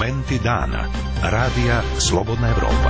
Momenti dana. Radija Slobodna Evropa.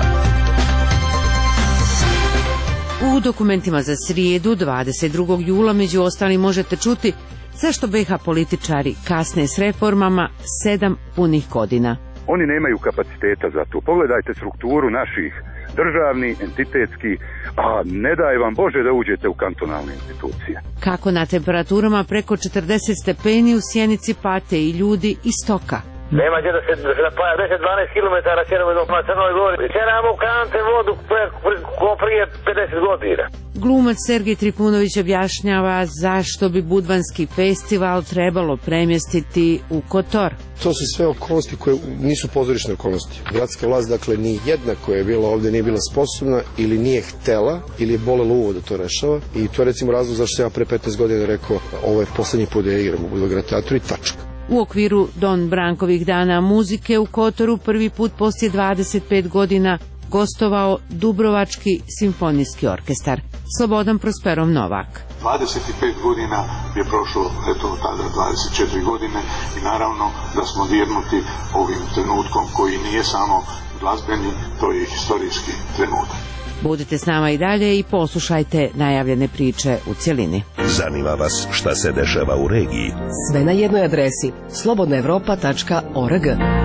U dokumentima za srijedu 22. jula među ostalim možete čuti zašto BiH političari kasne s reformama 7 punih godina. Oni nemaju kapaciteta za to. Pogledajte strukturu naših državni, entitetski, a ne daj vam Bože da uđete u kantonalne institucije. Kako na temperaturama preko 40 stepeni u Sjenici pate i ljudi i stoka. Nema gdje da se napaja 10-12 km čerom pa Crnoj Gori. Čeramo u kante vodu ko prije 50 godina. Glumac Sergej Trifunović objašnjava zašto bi Budvanski festival trebalo premjestiti u Kotor. To su sve okolnosti koje nisu pozorišne okolnosti. Gradska vlast, dakle, ni jedna koja je bila ovdje nije bila sposobna ili nije htela ili je bolelo uvo da to rešava. I to je recimo razlog zašto sam ja pre 15 godina rekao ovo je posljednji put da ja igram u Budva teatru i tačka. U okviru Don Brankovih dana muzike u Kotoru prvi put poslije 25 godina gostovao Dubrovački simfonijski orkestar. Slobodan Prosperov Novak. 25 godina je prošlo, eto tada 24 godine i naravno da smo dirnuti ovim trenutkom koji nije samo glazbeni, to je historijski trenutak. Budite s nama i dalje i poslušajte najavljene priče u cjelini. Zanima vas šta se dešava u regiji? Sve na jednoj adresi slobodnaevropa.org.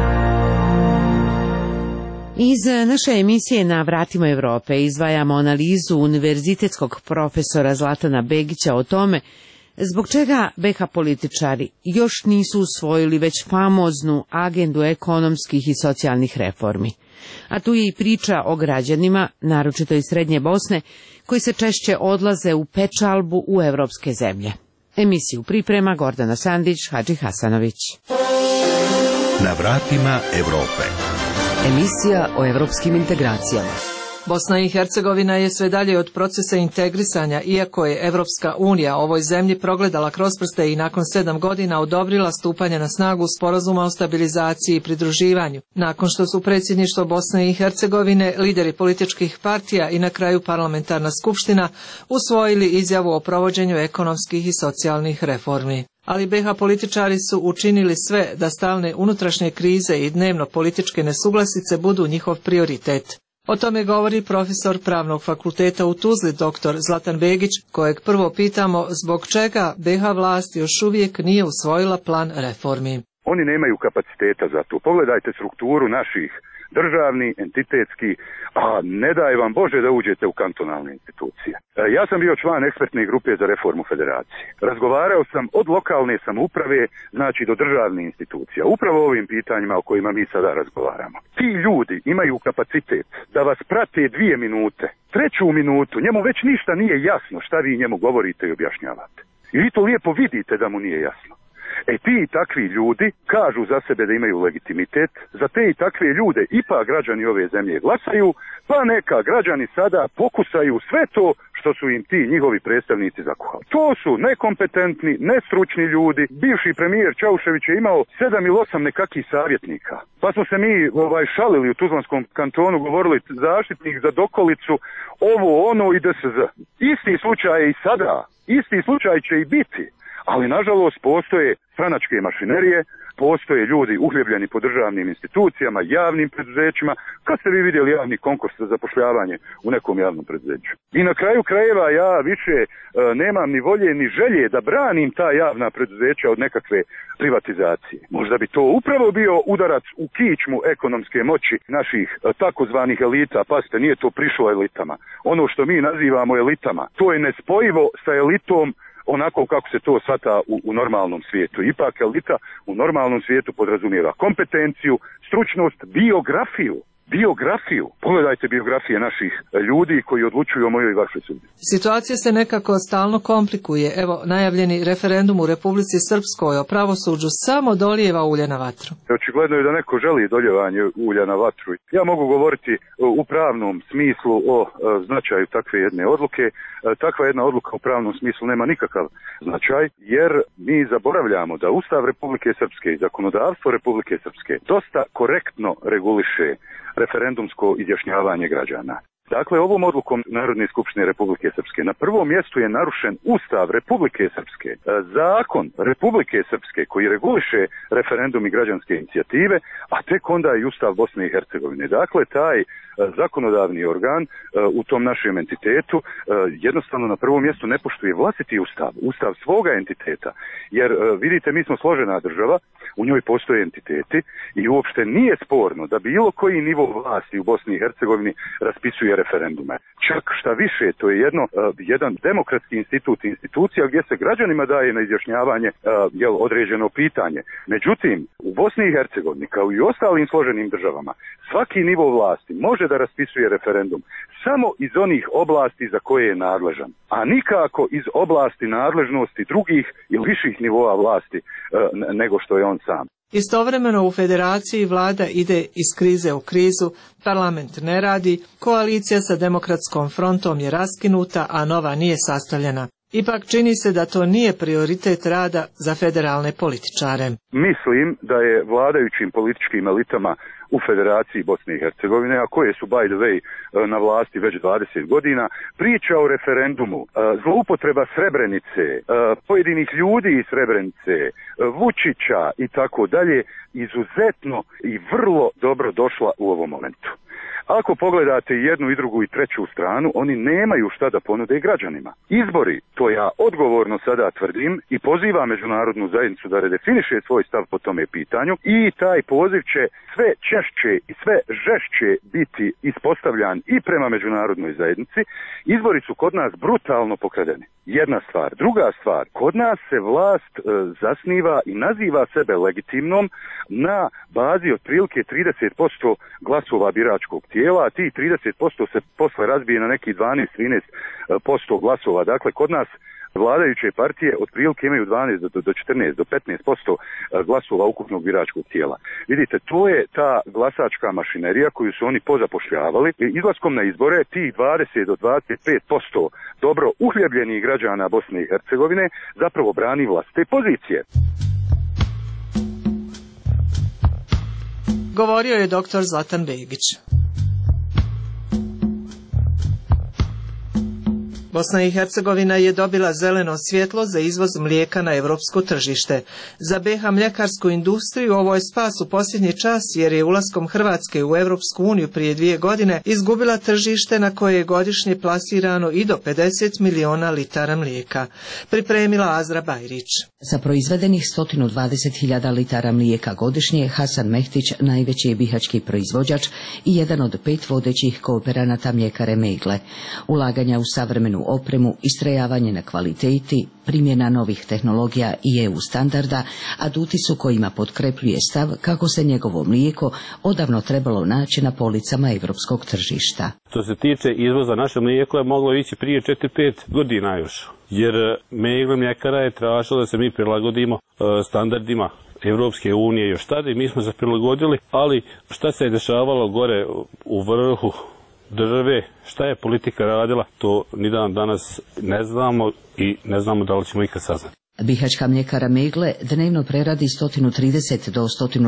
Iz naše emisije Na vratima Evrope izdvajamo analizu univerzitetskog profesora Zlatana Begića o tome zbog čega BiH političari još nisu usvojili već famoznu agendu ekonomskih i socijalnih reformi. A tu je i priča o građanima, naročito iz Srednje Bosne, koji se češće odlaze u pečalbu u evropske zemlje. Emisiju priprema Gordana Sandić, Hadži Hasanović. Na vratima Evrope. Emisija o evropskim integracijama. Bosna i Hercegovina je sve dalje od procesa integrisanja, iako je Evropska unija ovoj zemlji progledala kroz prste i nakon 7 godina odobrila stupanje na snagu Sporazuma o stabilizaciji i pridruživanju. Nakon što su predsjedništvo Bosne i Hercegovine, lideri političkih partija i na kraju parlamentarna skupština usvojili izjavu o provođenju ekonomskih i socijalnih reformi. Ali BiH političari su učinili sve da stalne unutrašnje krize i dnevno političke nesuglasice budu njihov prioritet. O tome govori profesor Pravnog fakulteta u Tuzli, dr. Zlatan Begić, kojeg prvo pitamo zbog čega BiH vlast još uvijek nije usvojila plan reformi. Oni nemaju kapaciteta za to. Pogledajte strukturu naših državni, entitetski, a ne daj vam Bože da uđete u kantonalne institucije. Ja sam bio član ekspertne grupe za reformu federacije. Razgovarao sam od lokalne samouprave, znači do državne institucije. Upravo ovim pitanjima o kojima mi sada razgovaramo. Ti ljudi imaju kapacitet da vas prate 2 minute. 3. minutu, njemu već ništa nije jasno šta vi njemu govorite i objašnjavate. I vi to lijepo vidite da mu nije jasno. Ti i takvi ljudi kažu za sebe da imaju legitimitet, za te i takve ljude ipak građani ove zemlje glasaju, pa neka građani sada pokusaju sve to što su im ti njihovi predstavnici zakuhali. To su nekompetentni, nestručni ljudi. Bivši premijer Čaušević je imao 7 ili 8 nekakvih savjetnika. Pa smo se mi šalili u Tuzlanskom kantonu, govorili zaštitnik za dokolicu, ovo, ono i DSZ. Isti slučaj je i sada, isti slučaj će i biti. Ali, nažalost, postoje stranačke mašinerije, postoje ljudi uhljebljeni po državnim institucijama, javnim preduzećima. Kad ste vi vidjeli javni konkurs za zapošljavanje u nekom javnom preduzeću? I na kraju krajeva ja više nemam ni volje ni želje da branim ta javna preduzeća od nekakve privatizacije. Možda bi to upravo bio udarac u kičmu ekonomske moći naših takozvanih elita. Pazite, nije to prišlo elitama. Ono što mi nazivamo elitama, to je nespojivo sa elitom onako kako se to shvata u normalnom svijetu. Ipak elita u normalnom svijetu podrazumijeva kompetenciju, stručnost, biografiju. Pogledajte biografije naših ljudi koji odlučuju o mojoj i vašoj sudbini. Situacija se nekako stalno komplikuje. Evo, najavljeni referendum u Republici Srpskoj o pravosuđu samo dolijeva ulje na vatru. Očigledno je da neko želi doljevanje ulja na vatru. Ja mogu govoriti u pravnom smislu o značaju takve jedne odluke. Takva jedna odluka u pravnom smislu nema nikakav značaj, jer mi zaboravljamo da Ustav Republike Srpske i zakonodavstvo Republike Srpske dosta korektno reguliše referendumsko izjašnjavanje građana. Dakle, ovom odlukom Narodne skupštine Republike Srpske na prvom mjestu je narušen Ustav Republike Srpske, zakon Republike Srpske koji reguliše referendum i građanske inicijative, a tek onda i Ustav Bosne i Hercegovine. Dakle, taj zakonodavni organ u tom našem entitetu jednostavno na prvom mjestu ne poštuje vlastiti ustav svoga entiteta, jer vidite, mi smo složena država, u njoj postoje entiteti i uopšte nije sporno da bilo koji nivo vlasti u Bosni i Hercegovini raspisuje referendume. Čak šta više, to je jedan demokratski institucija gdje se građanima daje na izjašnjavanje određeno pitanje. Međutim, u Bosni i Hercegovini, kao i ostalim složenim državama, svaki nivo vlasti može da raspisuje referendum samo iz onih oblasti za koje je nadležan, a nikako iz oblasti nadležnosti drugih ili viših nivoa vlasti nego što je on sam. Istovremeno u federaciji vlada ide iz krize u krizu, parlament ne radi, koalicija sa Demokratskom frontom je raskinuta, a nova nije sastavljena. Ipak čini se da to nije prioritet rada za federalne političare. Mislim da je vladajućim političkim elitama u Federaciji Bosne i Hercegovine, a koje su by the way na vlasti već 20 godina, priča o referendumu, zloupotreba Srebrenice, pojedinih ljudi iz Srebrenice, Vučića i tako dalje, izuzetno i vrlo dobro došla u ovom momentu. Ako pogledate jednu i drugu i treću stranu, oni nemaju šta da ponude građanima. Izbori, to ja odgovorno sada tvrdim i pozivam međunarodnu zajednicu da redefiniše svoj stav po tome pitanju i taj poziv će sve češće i sve žešće biti ispostavljan i prema međunarodnoj zajednici. Izbori su kod nas brutalno pokradeni. Jedna stvar. Druga stvar, kod nas se vlast zasniva i naziva sebe legitimnom na bazi otprilike 30% glasova biračkog tijela, a ti 30% se posle razbije na neki 12-13% glasova. Dakle, kod nas vladajuće partije otprilike imaju 12 do 14 do 15% glasova ukupnog biračkog tijela. Vidite, to je ta glasačka mašinerija koju su oni pozapošljavali. Izlaskom na izbore tih 20 do 25% dobro uhljebljenih građana Bosne i Hercegovine zapravo brani vlastite pozicije. Govorio je dr. Zlatan Begić. Bosna i Hercegovina je dobila zeleno svjetlo za izvoz mlijeka na europsko tržište. Za BiH mljekarsku industriju ovo je spas u posljednji čas jer je ulaskom Hrvatske u Europsku uniju prije 2 godine izgubila tržište na koje je godišnje plasirano i do 50 miliona litara mlijeka. Pripremila Azra Bajrić. Za proizvedenih 120.000 litara mlijeka godišnje Hasan Mehtić najveći je bihaćki proizvođač i jedan od 5 vodećih kooperanata mljekare Megle. Ulaganja u savremenu opremu, istrajavanje na kvaliteti, primjena novih tehnologija i EU standarda, aduti su kojima potkrepljuje stav kako se njegovo mlijeko odavno trebalo naći na policama europskog tržišta. Što se tiče izvoza, naše mlijeko je moglo ići prije 4-5 godina još, jer Megla mljekara je tražila da se mi prilagodimo standardima Evropske unije još tada i mi smo se prilagodili, ali šta se je dešavalo gore u vrhu države, šta je politika radila, to ni dan danas ne znamo i ne znamo da li ćemo ikad saznati. Bihaćka mljekara Megle dnevno preradi 130 do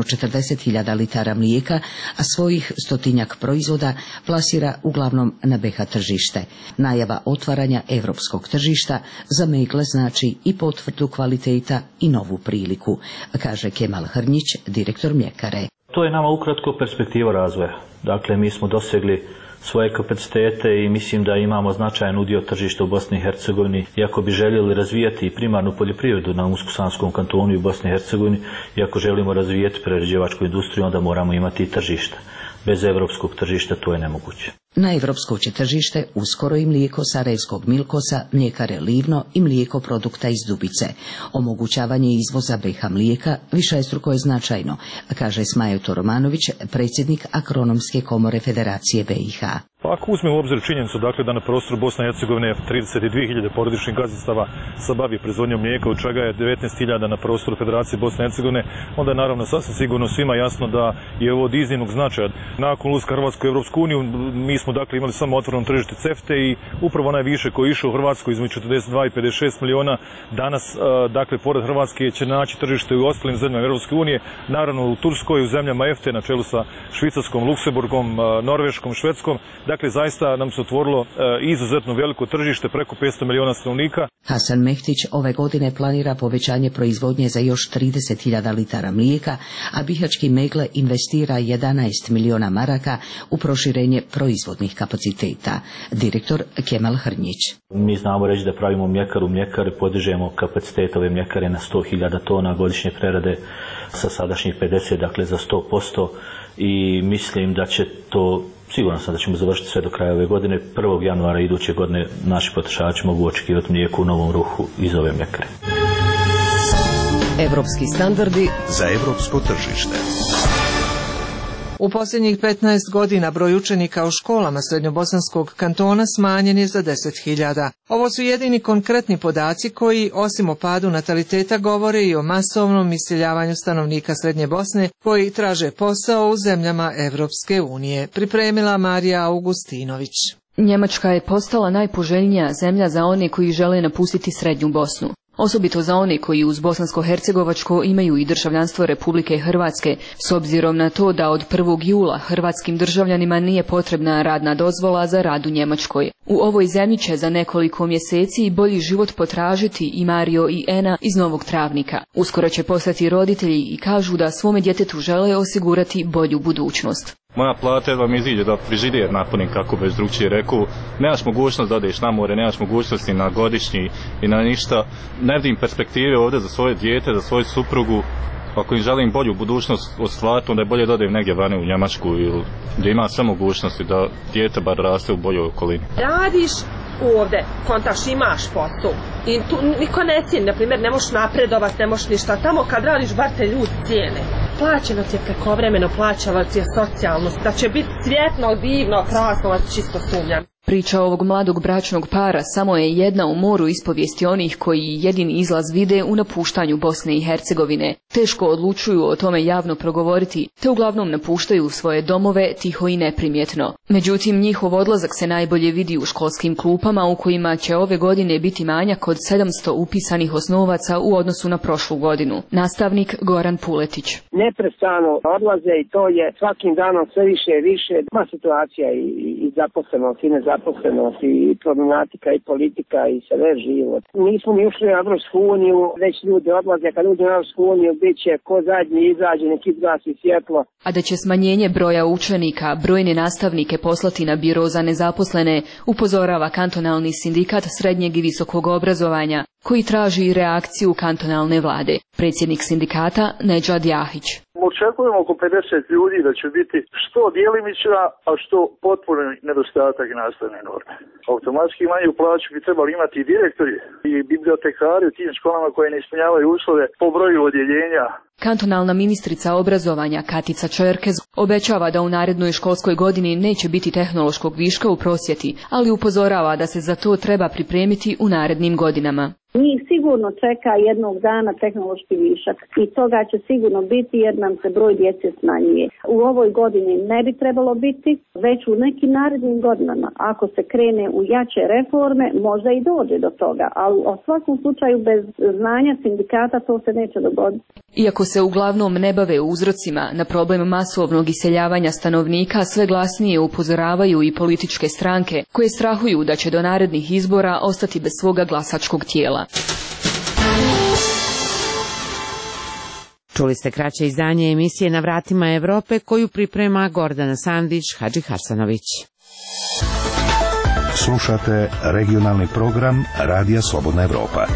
140.000 litara mlijeka, a svojih 100-tinjak proizvoda plasira uglavnom na BiH tržište. Najava otvaranja europskog tržišta za Megle znači i potvrdu kvaliteta i novu priliku, kaže Kemal Hrnjić, direktor mljekare. To je nama ukratko perspektiva razvoja. Dakle, mi smo dosegli svoje kapacitete i mislim da imamo značajan udio tržišta u Bosni i Hercegovini. Iako bi željeli razvijati primarnu poljoprivredu na Unsko-Sanskom kantonu i u Bosni i Hercegovini, i ako želimo razvijati prerađivačku industriju, onda moramo imati i tržište. Bez evropskog tržišta to je nemoguće. Na evropsko će tržište uskoro i mlijeko sarajevskog Milkosa, mljekare Livno i mlijeko produkta iz Dubice. Omogućavanje izvoza BiH mlijeka višestruko je značajno, kaže Smajo Toromanović, predsjednik Agronomske komore Federacije BiH. Pa ako uzmemo u obzir činjenicu dakle, da na prostoru Bosne i Hercegovine 32.000 porodičnih gazdinstava se bavi proizvodnjom mlijeka, od čega je 19.000 na prostoru Federacije Bosne i Hercegovine, onda je naravno sasvim sigurno svima jasno da je ovo od iznimnog značaja. Nakon ulaska Hrvatske u Europsku uniju mi smo dakle imali samo otvoreno tržište CEFTE i upravo onaj više koji je išao u Hrvatsku između 42 i 56 miliona danas, dakle, pored Hrvatske će naći tržište i u ostalim zemljama Europske unije, naravno u Turskoj, u zemljama EFTE na čelu sa Švicarskom, Luksemburgom, Norveškom, Švedskom. Dakle, zaista nam se otvorilo izuzetno veliko tržište, preko 500 miliona stanovnika. Hasan Mehtić ove godine planira povećanje proizvodnje za još 30.000 litara mlijeka, a bihački Megle investira 11 miliona maraka u proširenje proizvodnih kapaciteta. Direktor Kemal Hrnjić. Mi znamo reći da pravimo mljekaru mljekare, podižemo kapacitet ove mljekare na 100.000 tona godišnje prerade sa sadašnjih 50, dakle za 100%, i mislim da će to, siguran sam da ćemo završiti sve do kraja ove godine. 1. januara iduće godine naši potrošači mogu očekivati mlijeko u novom ruhu iz ove mljekare. Evropski standardi za evropsko tržište. U posljednjih 15 godina broj učenika u školama Srednjobosanskog kantona smanjen je za 10.000. Ovo su jedini konkretni podaci koji, osim o padu nataliteta, govore i o masovnom iseljavanju stanovnika Srednje Bosne koji traže posao u zemljama Evropske unije. Pripremila Marija Augustinović. Njemačka je postala najpoželjnija zemlja za one koji žele napustiti Srednju Bosnu. Osobito za one koji uz bosansko-hercegovačko imaju i državljanstvo Republike Hrvatske, s obzirom na to da od 1. jula hrvatskim državljanima nije potrebna radna dozvola za rad u Njemačkoj. U ovoj zemlji će za nekoliko mjeseci bolji život potražiti i Mario i Ena iz Novog Travnika. Uskoro će postati roditelji i kažu da svome djetetu žele osigurati bolju budućnost. Moja plata jedva mi iziđe da frižider napunim, kako već drugčije reku. Nemaš mogućnost da odeš na more, nemaš mogućnosti na godišnji i na ništa. Ne vidim perspektive ovdje za svoje dijete, za svoju suprugu. Ako im želim bolju budućnost ostvariti, onda je bolje da odem negdje vani u Njemačku ili gdje ima sve mogućnosti da dijete bar raste u boljoj okolini. Radiš ovdje, kontaš, imaš posao i tu niko ne cijeni, na primjer, ne možeš napredovat, ne možeš ništa. Tamo kad radiš, bar te ljudi cijene. Plaćeno ti je prekovremeno, plaćalo ti je socijalno, da će biti svjetno, divno, krasno, čisto sumnjam. Priča ovog mladog bračnog para samo je jedna u moru ispovijesti onih koji jedini izlaz vide u napuštanju Bosne i Hercegovine. Teško odlučuju o tome javno progovoriti, te uglavnom napuštaju svoje domove tiho i neprimjetno. Međutim, njihov odlazak se najbolje vidi u školskim klupama u kojima će ove godine biti manjak od 700 upisanih osnovaca u odnosu na prošlu godinu. Nastavnik Goran Puletić. Neprestano odlaze i to je svakim danom sve više i više. Ima situacija i zaposlenost i nezaposlenost i problematika i politika i sve život. Nismo ni ušli u Evropsku uniju, već ljudi odlaze, kad uđu u Evropsku uniju bit će ko zadnji izađe, neki izgasi svjetlo. A da će smanjenje broja učenika brojne nastavnike poslati na biro za nezaposlene, upozorava kantonalni sindikat srednjeg i visokog obrazovanja, koji traži reakciju kantonalne vlade. Predsjednik sindikata Nedžad Jahić. Očekujemo oko 50 ljudi da će biti što djelimična, a što potpuno nedostatak nastavne norme. Automatski manju plaću bi trebali imati i direktori i bibliotekari u tim školama koje ne ispunjavaju uslove po broju odjeljenja. Kantonalna ministrica obrazovanja Katica Čerkez obećava da u narednoj školskoj godini neće biti tehnološkog viška u prosvjeti, ali upozorava da se za to treba pripremiti u narednim godinama. Njih sigurno čeka jednog dana tehnološki višak i toga će sigurno biti jer nam se broj djece smanjuje. U ovoj godini ne bi trebalo biti, već u nekim narednim godinama. Ako se krene u jače reforme, možda i dođe do toga, ali u svakom slučaju bez znanja sindikata to se neće dogoditi. Iako se uglavnom ne bave uzrocima na problem masovnog iseljavanja stanovnika, sve glasnije upozoravaju i političke stranke koje strahuju da će do narednih izbora ostati bez svoga glasačkog tijela. Čuli ste kraće izdanje emisije Na vratima Evrope koju priprema Gordana Sandić, Hadži Hasanović. Slušate regionalni program Radija Slobodna Evropa.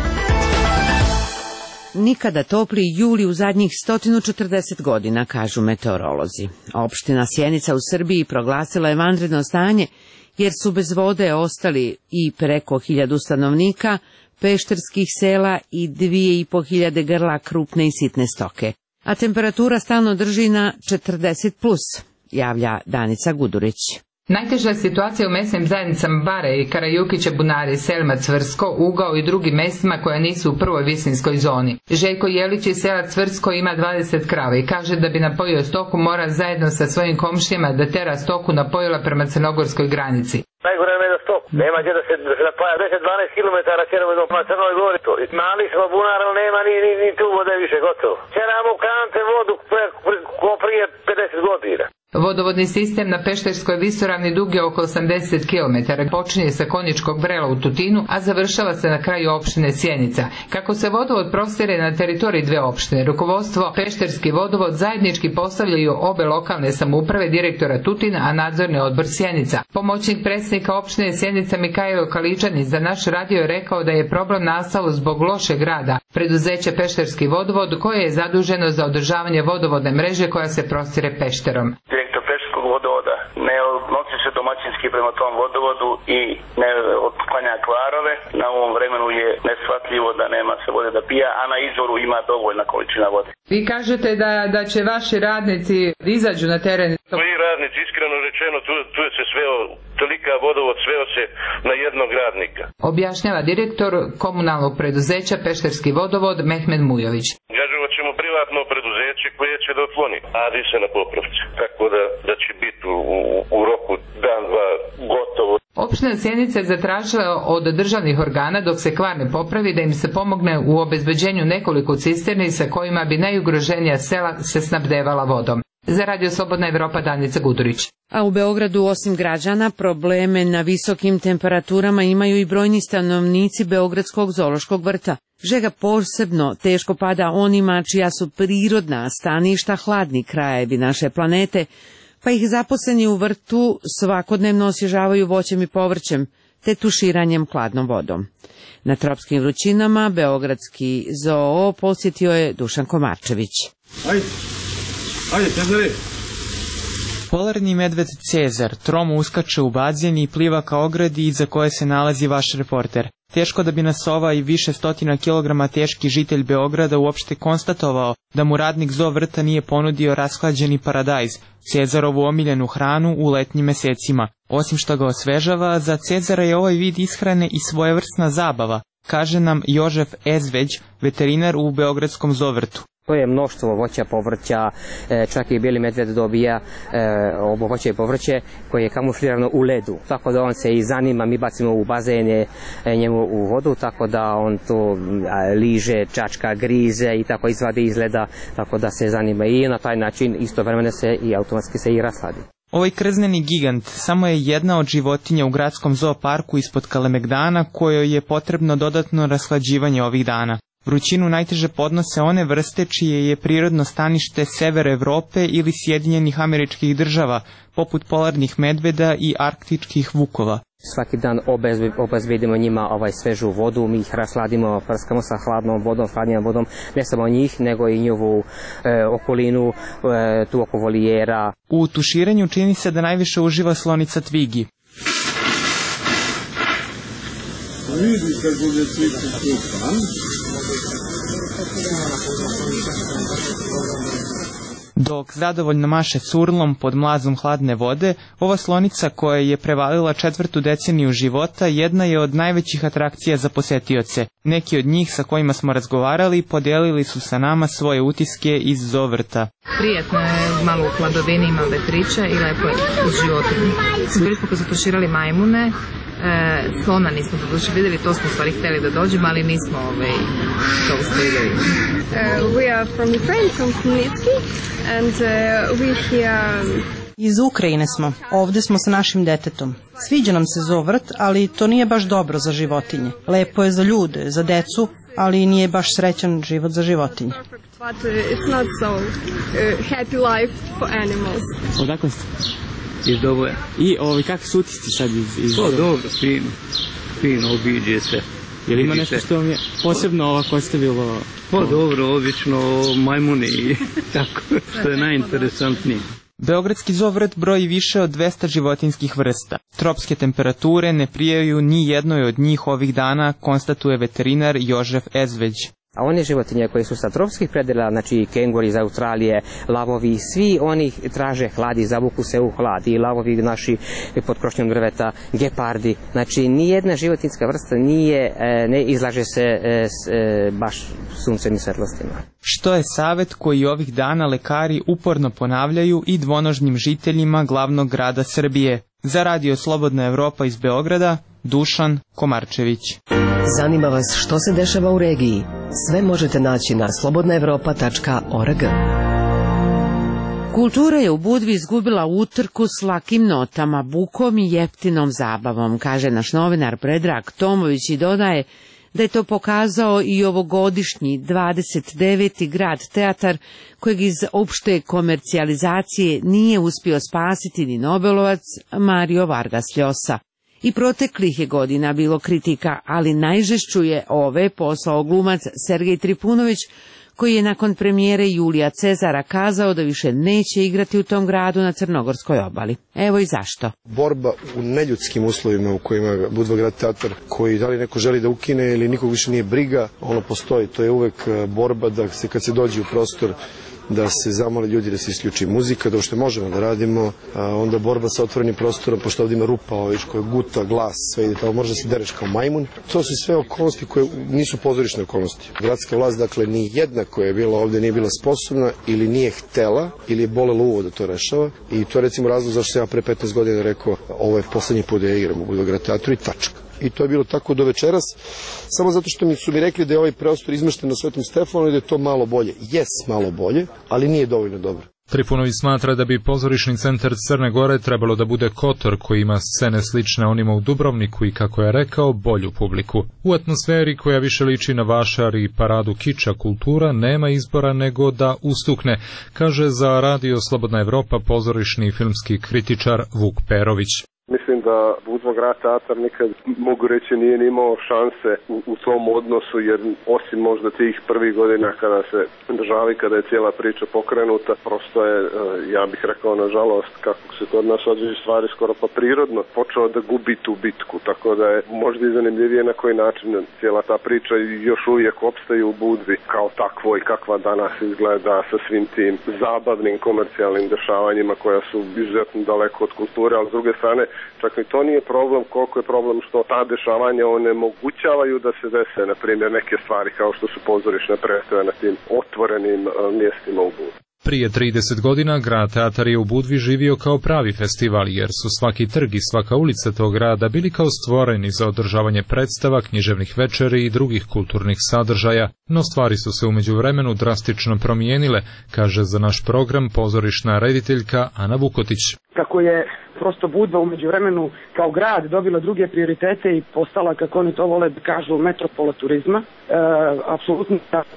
Nikada topli juli u zadnjih 140 godina, kažu meteorolozi. Opština Sjenica u Srbiji proglasila je vanredno stanje jer su bez vode ostali i preko 1000 stanovnika, pešterskih sela i 2500 grla krupne i sitne stoke. A temperatura stalno drži na 40+, javlja Danica Gudurić. Najteža situacija u mesnim zajednicama Bare i Karajukića, Bunari, Selma, Cvrsko, Ugao i drugim mestima koja nisu u prvoj visinskoj zoni. Željko Jelić iz sela Cvrsko ima 20 krava i kaže da bi napojio stoku mora zajedno sa svojim komšijama da tera stoku napojila prema crnogorskoj granici. Najgore je za stoku. Nema gdje da se napaja 10-12 km čeramo na Crnoj Gori. Mali smo bunar, ali nema ni tu vode više, gotovo. Čeramo kante vodu ko prije 50 godina. Vodovodni sistem na Pešterskoj visoravni dug je oko 80 km, počinje sa Konjičkog Brela u Tutinu, a završava se na kraju opštine Sjenica. Kako se vodovod prostire na teritoriji dve opštine, rukovodstvo Pešterski vodovod zajednički postavljaju obe lokalne samouprave, direktora Tutina, a nadzorni odbor Sjenica. Pomoćnik predsjednika opštine Sjenica Mihajlo Kaličani za naš radio je rekao da je problem nastao zbog lošeg rada preduzeća Pešterski vodovod, koje je zaduženo za održavanje vodovodne mreže koja se prostire Pešterom. Direktor Pešterskog vodovoda ne odnosi se domaćinski prema tom vodovodu i ne otklanja kvarove. Na ovom vremenu je neshvatljivo da nema se vode da pija, a na izvoru ima dovoljna količina vode. Vi kažete da će vaši radnici izađu na teren? Koji radnici, iskreno rečeno, tu je se sveo, tolika vodovod sveo se na jednog radnika. Objašnjava direktor komunalnog preduzeća Pešterski vodovod Mehmed Mujović. Angažovat ćemo privatno preduzeće koje će da otkloni, radi se na popravci, tako da će biti u roku dan, dva gotovo. Opština Sjenica je zatražila od državnih organa dok se kvar ne popravi da im se pomogne u obezbeđenju nekoliko cisterni sa kojima bi najugroženija sela se snabdevala vodom. Za Radio Slobodna Evropa, Danica Gudurić. A u Beogradu osim građana probleme na visokim temperaturama imaju i brojni stanovnici Beogradskog zoološkog vrta. Žega posebno teško pada onima čija su prirodna staništa hladni krajevi naše planete, pa ih zaposleni u vrtu svakodnevno osvježavaju voćem i povrćem, te tuširanjem hladnom vodom. Na tropskim vrućinama Beogradski zoo posjetio je Dušan Komarčević. Ajde, Cezare! Polarni medved Cezar tromo uskače u bazen i pliva ka ogradi iza koje se nalazi vaš reporter. Teško da bi nas ovaj više stotina kilograma teški žitelj Beograda uopšte konstatovao da mu radnik zoo vrta nije ponudio rashlađeni paradajz, Cezarovu omiljenu hranu u letnjim mesecima. Osim što ga osvežava, za Cezara je ovaj vid ishrane i svojevrsna zabava, kaže nam Jožef Ezveć, veterinar u Beogradskom zoo vrtu. To je mnoštvo voća, povrća, čak i bijeli medved dobija ovo voće i povrće koje je kamuflirano u ledu. Tako da on se i zanima, mi bacimo u bazene njemu u vodu, tako da on to liže, čačka, grize i tako izvadi iz leda, tako da se zanima i na taj način istovremeno se i automatski se i rasladi. Ovaj krzneni gigant samo je jedna od životinja u gradskom zooparku ispod Kalemegdana kojoj je potrebno dodatno rashlađivanje ovih dana. Vrućinu najteže podnose one vrste čije je prirodno stanište sever Evrope ili Sjedinjenih Američkih Država, poput polarnih medveda i arktičkih vukova. Svaki dan obezbedimo njima svežu vodu, mi ih rasladimo, prskamo sa hladnom vodom, hladnjom vodom, ne samo njih, nego i njihovu okolinu, tu oko volijera. U tuširanju čini se da najviše uživa slonica Tvigi. Vidi kako je cviku Dok zadovoljno maše curlom pod mlazom hladne vode, ova slonica koja je prevalila 4. deceniju života jedna je od najvećih atrakcija za posetioce. Neki od njih sa kojima smo razgovarali podelili su sa nama svoje utiske iz zoo vrta. Prijetno je, malo u hladovini, ima vetrića i lepo je uz životinje. Bili smo tuširali majmune, slona nismo doduše vidjeli, to smo stvari htjeli da dođemo, ali nismo to uspjeli da vidimo. We are from Ukraine, from Khmelnytski, and we here... Iz Ukrajine smo, ovdje smo sa našim detetom. Sviđa nam se zoo vrt, ali to nije baš dobro za životinje. Lepo je za ljude, za decu, ali nije baš srećan život za životinje. But it's not so happy life for animals. Odakle ste? Iz Doboja. I kakvi su utisci sad iz Doboja? Dobro, fino obiđe se. Je li ima nešto što vam je posebno ovako ostavilo? Pa dobro, obično majmuni i tako, što je najinteresantnije. Beogradski zoo vrt broji više od 200 životinskih vrsta. Tropske temperature ne prijaju ni jednoj od njih ovih dana, konstatuje veterinar Jožef Ezveć. A one životinje koje su sa tropskih predela, znači kenguri iz Australije, lavovi, svi oni traže hlad i zavuku se u hlad. I lavovi naši pod krošnjom drveta, gepardi. Znači nijedna životinjska vrsta ne izlaže se baš sunčevim svetlostima. Što je savjet koji ovih dana lekari uporno ponavljaju i dvonožnim žiteljima glavnog grada Srbije? Za Radio Slobodna Evropa iz Beograda, Dušan Komarčević. Zanima vas što se dešava u regiji? Sve možete naći na slobodnaevropa.org. Kultura je u Budvi izgubila utrku s lakim notama, bukom i jeftinom zabavom, kaže naš novinar Predrag Tomović i dodaje da je to pokazao i ovogodišnji 29. grad teatar kojeg iz opšte komercijalizacije nije uspio spasiti ni Nobelovac Mario Vargas Llosa. I proteklih je godina bilo kritika, ali najžešću je ove poslao glumac Sergej Trifunović, koji je nakon premijere Julija Cezara kazao da više neće igrati u tom gradu na Crnogorskoj obali. Evo i zašto. Borba u neljudskim uslovima u kojima Budva grad teatar, koji da li neko želi da ukine ili nikog više nije briga, ono postoji. To je uvek borba da se kad se dođe u prostor da se zamole ljudi da se isključi muzika, da što možemo da radimo, onda borba sa otvorenim prostorom, pošto ovdje ima rupa, koja guta, glas, sve ide, pa može da se dereš kao majmun. To su sve okolnosti koje nisu pozorišne okolnosti. Gradska vlast, dakle, ni jedna koja je bila ovdje nije bila sposobna ili nije htela ili je bolela uvo da to rešava. I to je recimo razlog zašto sam ja pre 15 godina rekao ovo je poslednji put da ja igram u Budva grad teatru i tačka. I to je bilo tako do večeras, samo zato što su mi rekli da je ovaj prostor izmešten na Svetom Stefanu i da je to malo bolje. Malo bolje, ali nije dovoljno dobro. Trifunović smatra da bi pozorišni centar Crne Gore trebalo da bude Kotor koji ima scene slične onima u Dubrovniku i, kako je rekao, bolju publiku. U atmosferi koja više liči na vašar i paradu kiča kultura nema izbora nego da ustukne, kaže za Radio Slobodna Evropa pozorišni i filmski kritičar Vuk Perović. Mislim da Budva grad teatar nikad, mogu reći, nije imao šanse u tom odnosu, jer osim možda tih prvih godina kada se državi, kada je cijela priča pokrenuta, prosto je, ja bih rekao, nažalost, kako se kod nas određe stvari skoro pa prirodno, počeo da gubi tu bitku, tako da je možda i zanimljivije na koji način cijela ta priča još uvijek opstaje u Budvi kao takvoj kakva danas izgleda sa svim tim zabavnim komercijalnim dešavanjima koja su izuzetno daleko od kulture, ali s druge strane čak i to nije problem, koliko je problem što ta dešavanja onemogućavaju da se dese, na primjer, neke stvari kao što su pozorišne predstave na tim otvorenim mjestima u Budvi. Prije 30 godina grad teatar je u Budvi živio kao pravi festival, jer su svaki trg i svaka ulica tog grada bili kao stvoreni za održavanje predstava, književnih večeri i drugih kulturnih sadržaja. No stvari su se u međuvremenu drastično promijenile, kaže za naš program pozorišna rediteljka Ana Vukotić. Kako je prosto Budva u međuvremenu kao grad dobila druge prioritete i postala, kako oni to vole da kažu, metropola turizma, apsolutno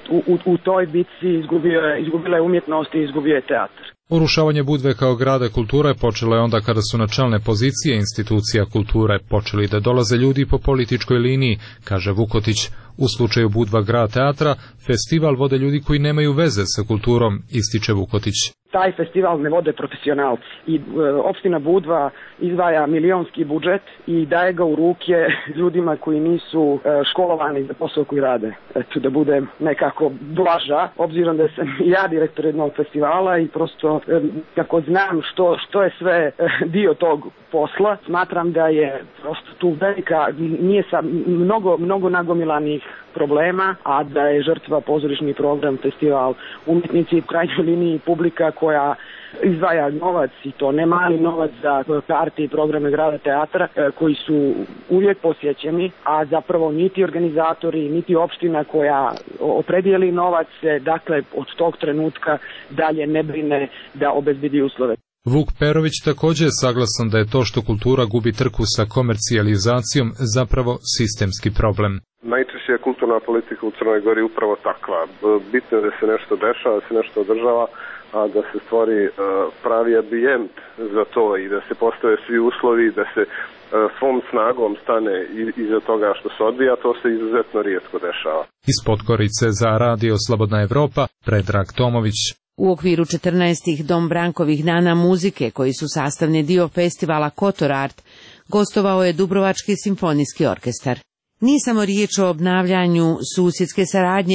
u toj bitci izgubila je umjetnost i izgubio je teatar. Urušavanje Budve kao grada kulture počelo je onda kada su na čelne pozicije institucija kulture počeli da dolaze ljudi po političkoj liniji, kaže Vukotić. U slučaju Budva grad teatra, festival vode ljudi koji nemaju veze sa kulturom, ističe Vukotić. Taj festival ne vode profesionalci i opština Budva izdvaja milionski budžet i daje ga u ruke ljudima koji nisu školovani za posao koji rade. Eto, da bude nekako blaža, obzirom da sam ja direktor jednog festivala i prosto kako znam što je sve dio tog posla, smatram da je prosto tu velika, nije sa mnogo nagomilanih problema, a da je žrtva pozorišni program, festival, umjetnici, u krajnjoj liniji publika koja izdvaja novac, i to ne mali novac za karte i programe grada teatra koji su uvijek posjećeni, a zapravo niti organizatori, niti opština koja opredijeli novac, dakle od tog trenutka dalje ne brine da obezbedi uslove. Vuk Perović također je saglasan da je to što kultura gubi trku sa komercijalizacijom zapravo sistemski problem. Najčešće je kulturna politika u Crnoj Gori upravo takva. Bitno je da se nešto dešava, da se nešto održava, a da se stvori pravi ambijent za to i da se postave svi uslovi, da se svom snagom stane iza toga što se odvija, to se izuzetno rijetko dešava. Iz Podgorice za Radio Slobodna Evropa, Predrag Tomović. U okviru 14. Dom Brankovih dana muzike, koji su sastavni dio festivala Kotor Art, gostovao je Dubrovački simfonijski orkestar. Nije samo riječ o obnavljanju susjedske saradnje,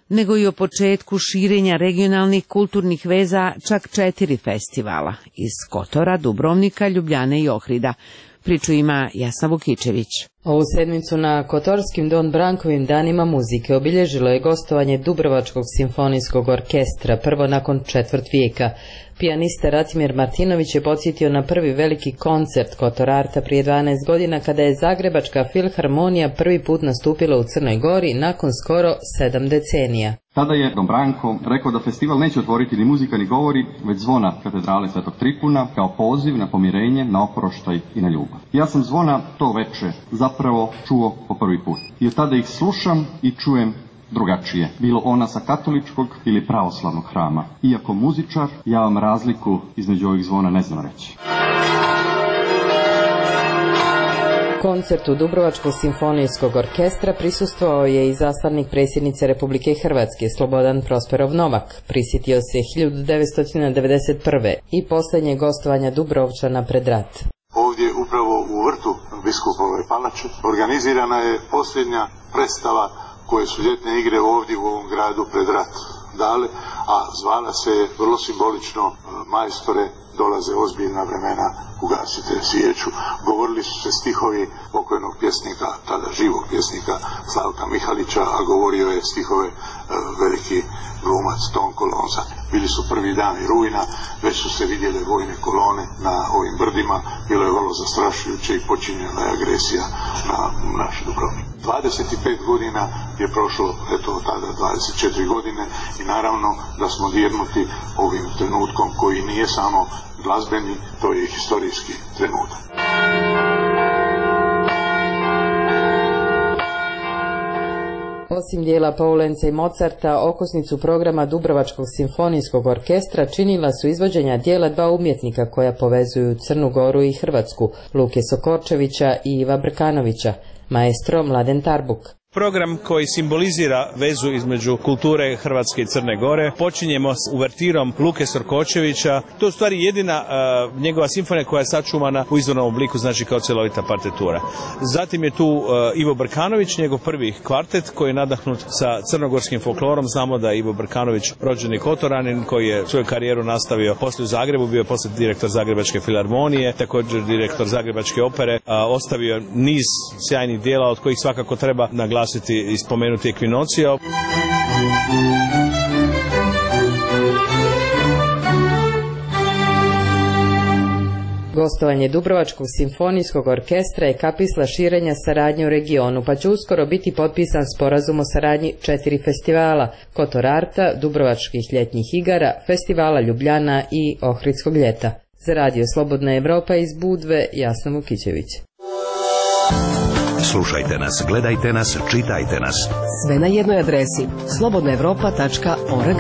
nego i o početku širenja regionalnih kulturnih veza čak 4 festivala iz Kotora, Dubrovnika, Ljubljane i Ohrida. Priču ima Jasna Vukičević. Ovu sedmicu na Kotorskim Don Brankovim danima muzike obilježilo je gostovanje Dubrovačkog simfonijskog orkestra, prvo nakon 4 vijeka. Pijanista Ratimir Martinović je podsjetio na prvi veliki koncert Kotor Arta prije 12 godina kada je Zagrebačka filharmonija prvi put nastupila u Crnoj Gori nakon skoro 7 decenija. Tada je Don Branko rekao da festival neće otvoriti ni muzika ni govori, već zvona katedrale Svetog Tripuna kao poziv na pomirenje, na oproštaj i na ljubav. Ja sam zvona to veče zapravo čuo po prvi put. I od tada ih slušam i čujem drugačije, bilo ona sa katoličkog ili pravoslavnog hrama. Iako muzičar, ja vam razliku između ovih zvona ne znam reći. Koncertu Dubrovačkog simfonijskog orkestra prisustvovao je i zastavnik predsjednice Republike Hrvatske Slobodan Prosperov Novak. Prisjetio se 1991. i posljednje gostovanja Dubrovčana pred rat. Ovdje upravo u vrtu Biskupove palače organizirana je posljednja predstava koje su ljetne igre ovdje u ovom gradu pred rat dale, a zvala se je vrlo simbolično Majstore, dolaze ozbiljna vremena, ugasite svijeću. Govorili su se stihovi pokojnog pjesnika, tada živog pjesnika Slavka Mihalića, a govorio je stihove veliki glumac Tonko Lonza. Bili su prvi dani rujna, već su se vidjele vojne kolone na ovim brdima, bilo je vrlo zastrašujuće i počinjena je agresija na naš Dubrovnik. 25 godina je prošlo, eto tada 24 godine i naravno da smo dirnuti ovim trenutkom koji nije samo glazbeni, to je historijski trenutak. Osim dijela Poulenca i Mozarta, okosnicu programa Dubrovačkog simfonijskog orkestra činila su izvođenja dijela 2 umjetnika koja povezuju Crnu Goru i Hrvatsku, Luke Sokorčevića i Iva Brkanovića, maestro Mladen Tarbuk. Program koji simbolizira vezu između kulture Hrvatske i Crne Gore. Počinjemo s uvertirom Luke Sorkočevića. To je u stvari jedina njegova simfonija koja je sačuvana u izvornom obliku, znači kao cjelovita partitura. Zatim je tu Ivo Brkanović, njegov prvi kvartet koji je nadahnut sa crnogorskim folklorom. Znamo da je Ivo Brkanović rođeni Kotoranin koji je svoju karijeru nastavio poslije u Zagrebu, bio je poslije direktor Zagrebačke filharmonije, također direktor Zagrebačke opere, ostavio niz sjajnih dijela od kojih svakako treba naglasiti i spomenuti Ekvinocija. Gostovanje Dubrovačkog simfonijskog orkestra je kapisla širenja saradnje u regionu, pa će uskoro biti potpisan sporazum o saradnji 4 festivala: Kotor Arta, Dubrovačkih ljetnih igara, Festivala Ljubljana i Ohridskog ljeta. Za Radio Slobodna Evropa iz Budve, Jasna Vukičević. Slušajte nas, gledajte nas, čitajte nas. Sve na jednoj adresi: slobodnaevropa.org.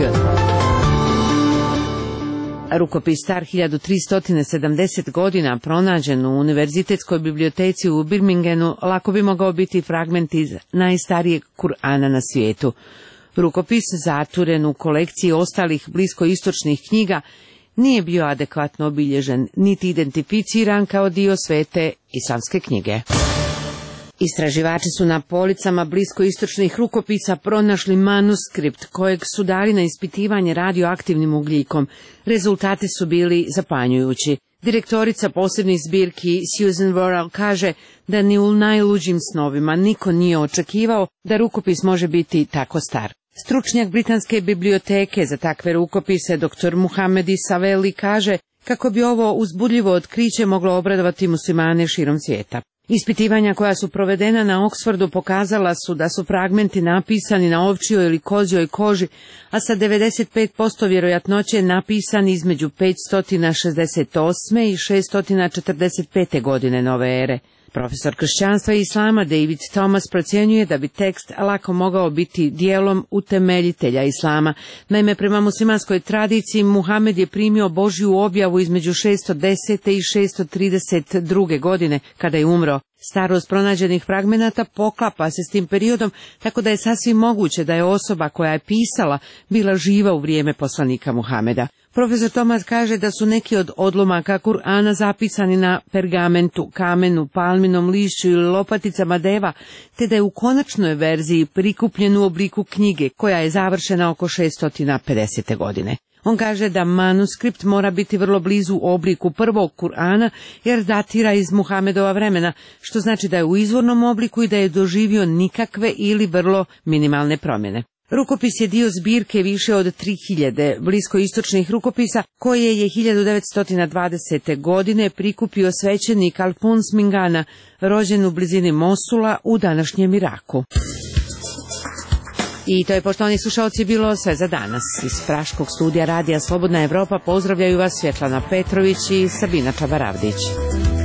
Rukopis star 1370 godina, pronađen u Univerzitetskoj biblioteci u Birmingenu, lako bi mogao biti fragment iz najstarijeg Kur'ana na svijetu. Rukopis, zatvoren u kolekciji ostalih bliskoistočnih knjiga, nije bio adekvatno obilježen, niti identificiran kao dio svete islamske knjige. Istraživači su na policama bliskoistočnih rukopisa pronašli manuskript kojeg su dali na ispitivanje radioaktivnim ugljikom. Rezultati su bili zapanjujući. Direktorica posebnih zbirki Susan Worrell kaže da ni u najluđim snovima niko nije očekivao da rukopis može biti tako star. Stručnjak Britanske biblioteke za takve rukopise dr. Muhammedi Saveli kaže kako bi ovo uzbudljivo otkriće moglo obradovati muslimane širom svijeta. Ispitivanja koja su provedena na Oxfordu pokazala su da su fragmenti napisani na ovčjoj ili kozjoj koži, a sa 95% vjerojatnoće napisani između 568. i 645. godine nove ere. Profesor kršćanstva i islama David Thomas procjenjuje da bi tekst lako mogao biti dijelom utemeljitelja islama. Naime, prema muslimanskoj tradiciji Muhamed je primio Božju objavu između 610. i 632. godine kada je umro. Starost pronađenih fragmenata poklapa se s tim periodom, tako da je sasvim moguće da je osoba koja je pisala bila živa u vrijeme poslanika Muhameda. Profesor Tomas kaže da su neki od odlomaka Kur'ana zapisani na pergamentu, kamenu, palminom lišću ili lopaticama deva, te da je u konačnoj verziji prikupljen u obliku knjige, koja je završena oko 650. godine. On kaže da manuskript mora biti vrlo blizu obliku prvog Kur'ana, jer datira iz Muhamedova vremena, što znači da je u izvornom obliku i da je doživio nikakve ili vrlo minimalne promjene. Rukopis je dio zbirke više od 3000 bliskoistočnih rukopisa koje je 1920. godine prikupio svećenik Alfons Mingana, rođen u blizini Mosula u današnjem Iraku. I to je, poštovani slušalci, bilo sve za danas. Iz praškog studija Radija Slobodna Evropa pozdravljaju vas Svjetlana Petrović i Sabina Čabaravdić.